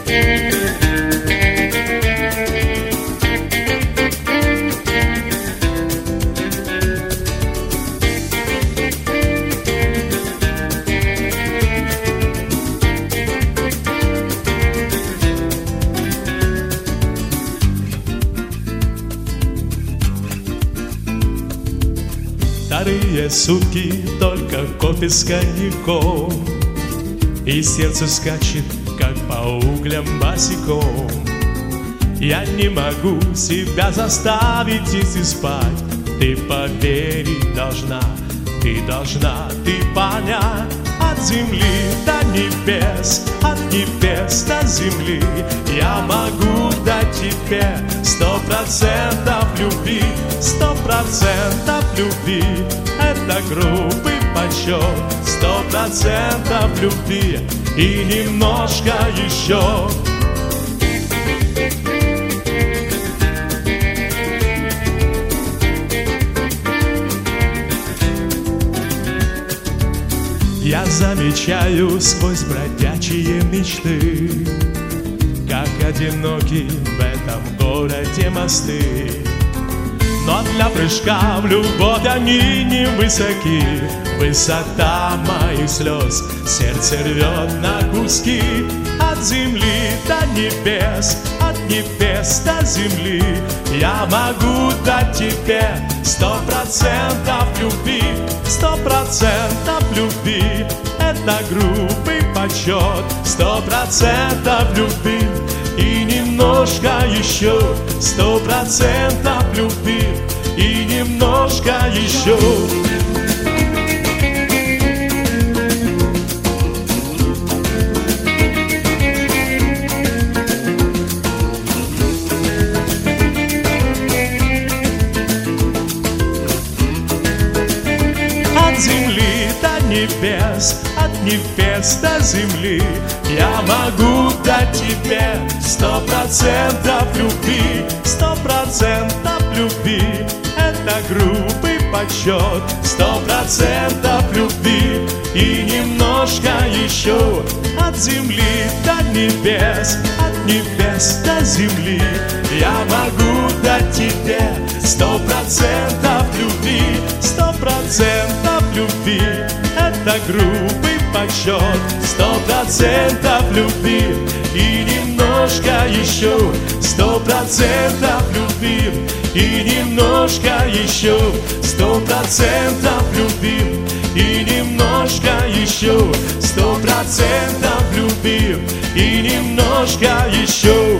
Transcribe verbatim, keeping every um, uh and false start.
Вторые сутки только кофе с коньяком, и сердце скачет, как по углям босиком. Я не могу себя заставить идти спать. Ты поверить должна, ты должна, ты понять. От земли до небес, от небес до земли я могу дать тебе сто процентов любви, сто процентов любви. Это грубый подсчет, сто процентов любви и немножко еще. Я замечаю сквозь бродячие мечты, как одиноки в этом городе мосты. Но для прыжка в любовь они не высоки. Высота моих слез сердце рвет на куски. От земли до небес, от небес до земли я могу дать тебе сто процентов любви, сто процентов любви. Это грубый подсчет, сто процентов любви и немножко еще, сто процентов любви и немножко еще. От земли до небес, от небес до земли я могу дать тебе сто процентов любви, сто процентов любви. Это грубый подсчет, сто процентов любви и немножко еще. От земли до небес, от небес до земли я могу дать тебе сто процентов любви, сто процентов любви. Это грубый подсчет, сто процентов любви и немножко еще, сто процентов любви и немножко еще, сто процентов любви и немножко еще, сто процентов любви и немножко еще.